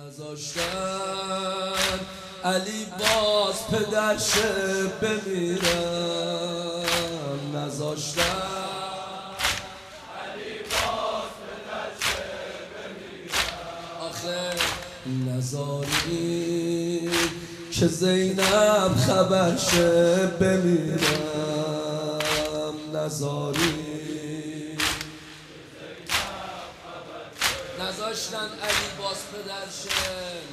نذاشتن علی باز پدرشه بمیرم، نذاشتن علی باز پدرشه بمیرم. آخه نذاری که زینب خبرشه بمیرم، نذاری نذاشتن علی باز پدرشه،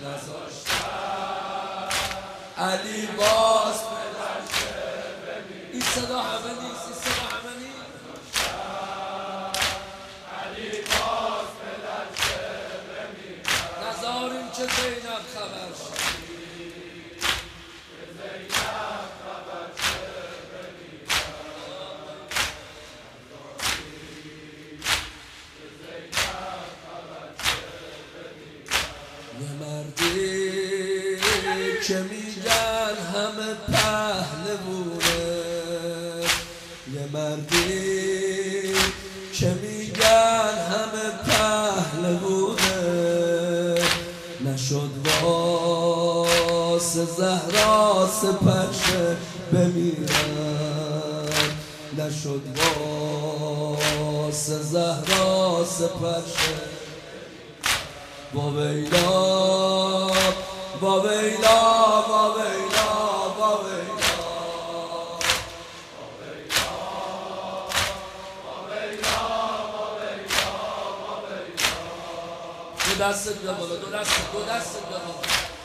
نذاشتن علی باز پدرشه بمیرم. این صدا همه نیست، این صدا همه نیست. علی باز پدرشه بمیرم، نذاریم که زینب خبرشه، که زینب خبرشه بمیرم. یه مردی که میگن همه پهلوونه، یه مردی که میگن همه پهلوونه، نشد واسه زهرا سپرشه بمیرم، نشد واسه زهرا سپرشه. با ویلا با ویلا با ویلا با ویلا دو دستت بیا بالا، دو دستت بیا بالا.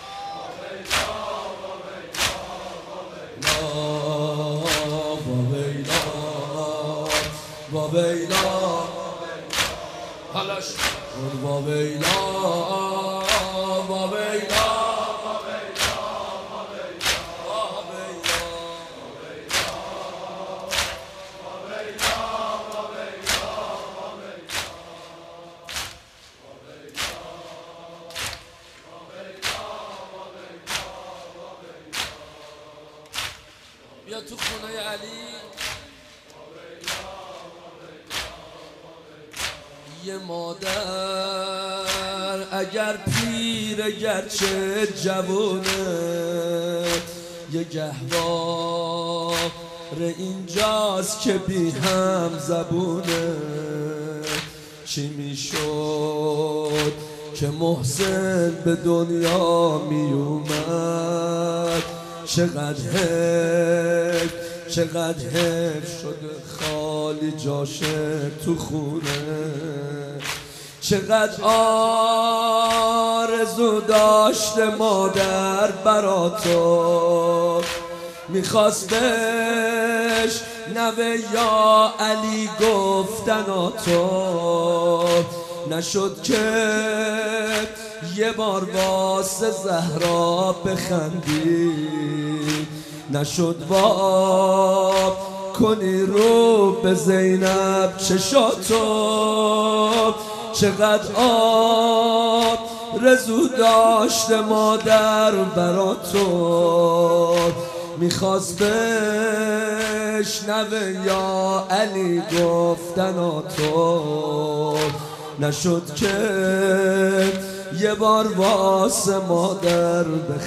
با ویلا با ویلا حالاش با ویلا با ویلا بیا تو خونه علی. یه مادر اگر پیر گرچه جوونه، یه گهواره اینجاست که بی هم زبونه. چی میشد که محسن به دنیا می اومد، چقدر حیف چقدر حیف شده خالی جاشه تو خونه. چقدر آرزو داشته مادر برا تو، میخواست بهش نوه یا علی گفتن تو، نشد که یه بار واسه زهرا بخندی، نشد وا کنی رو به زینب چشاتو. چقدر آرزو داشته مادر برا تو، میخواست بشنوه یا علی گفتن تو، نشد که یه بار واسه مادر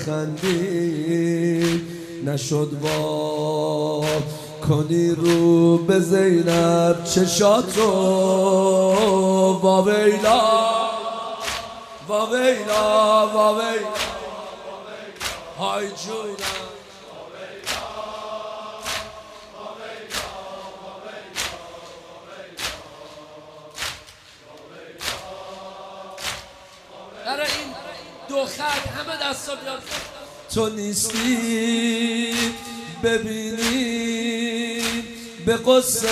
بخندی، نشد وا کنی رو به زینب چشاتو. وا ویلا وا ویلا وا ویلا های جوینا. برای این دو خط همه دستا بیاد. تو نیستی ببینی به قصه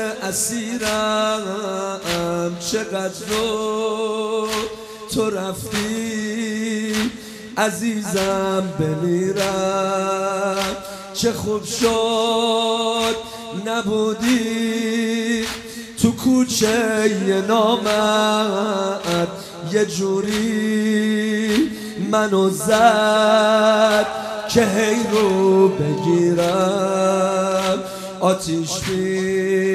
اسیرم، چقدر رو تو رفتی عزیزم بمیرم. چه خوب شد نبودی تو کوچه نامد، یه جوری منو زد که هی رو بگیرم. آتیش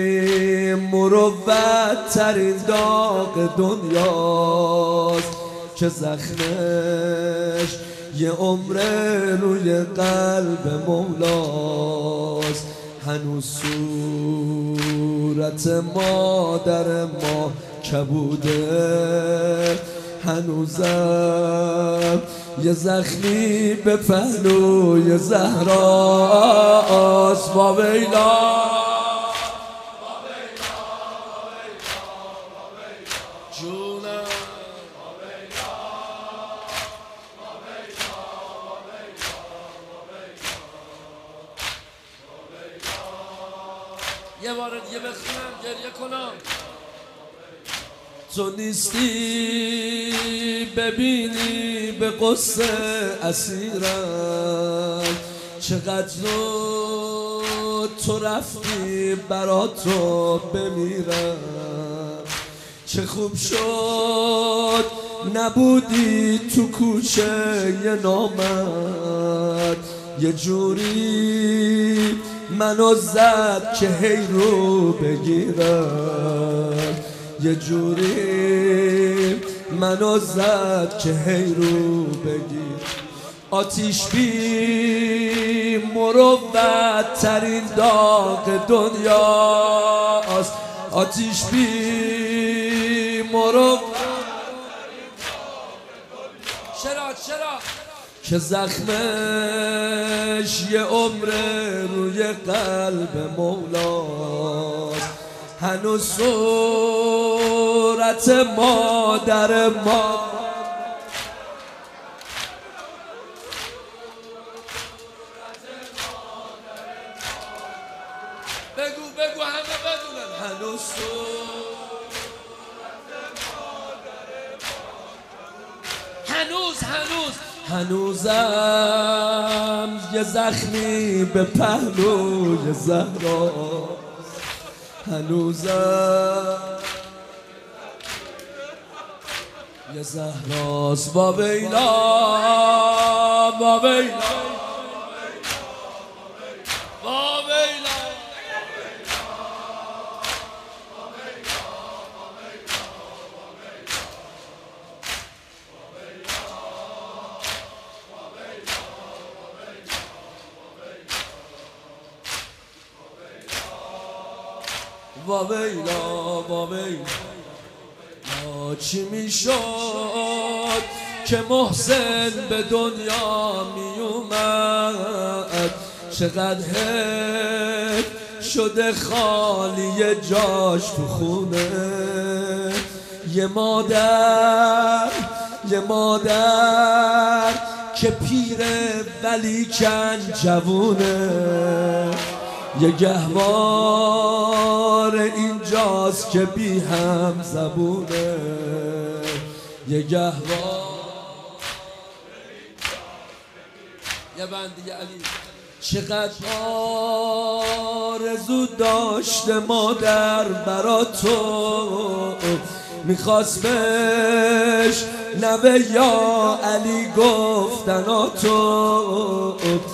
بی مروت ترین داغ دنیاست که زخمش یه عمره روی قلب مولاست. هنوز صورت مادر ما کبوده، هنوزم یه زخمی به پهلوی زهراست. با ویلا جونم یه بار دیگه بخونم گریه کنم. تو نیستی ببینی به قصه اسیرم، چقدر زود تو رفتی برا تو بمیرم. چه خوب شد نبودی تو کوچه یه نامرد، یه جوری منو زد که هی رو بگیرم، یه جوری منو زد که هی رو بگیر. آتیش بی مروت ترین داغ دنیاست، آتیش بی مروت چرا که زخمش یه عمره روی قلب مولاست. هنوز صورت مادر ما بگو همه بدونن. هنوز هنوزم یه زخمی به پهلوی زهراست، هنوزم یه زهراست. با ویلا با ویلا با ویلا با ویلا با ویلا چی میشد که محسن به دنیا میومد، چقدر حیف شده خالی جاش تو خونه. یه مادر که پیره ولی کن جوونه، یه گهوار اینجاست که بی هم زبونه، یه گهوار یه بندی علی. چقدر آرزو داشته مادر برا تو، میخواست بهش نوه یا علی گفتناتو،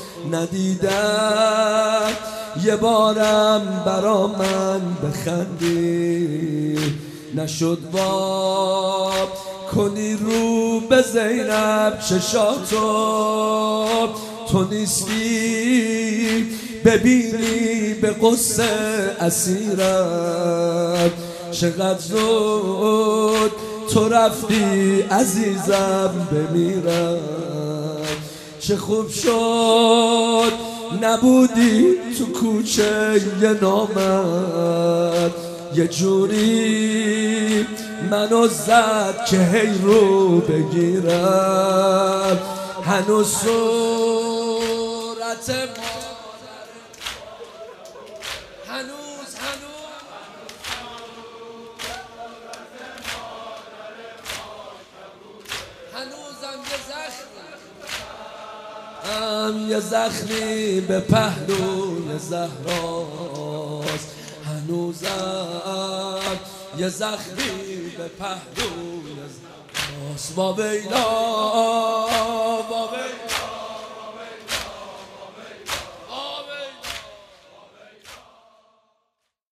ندیدم یه بارم برا من بخندی، نشد باب کنی رو به زینب چشاتو. تو نیستی ببینی به قصه اسیرم، چقدر زود تو رفتی عزیزم بمیرم. چه خوب شد نبودی تو کوچه یه نامرد، یه جوری منو زد که هی رو بگیرم. هنوز صورت هنوزم یه زخمی به پهلوی زهراست، هنوزم یه زخمی به پهلوی زهراست. با ویلا با ویلا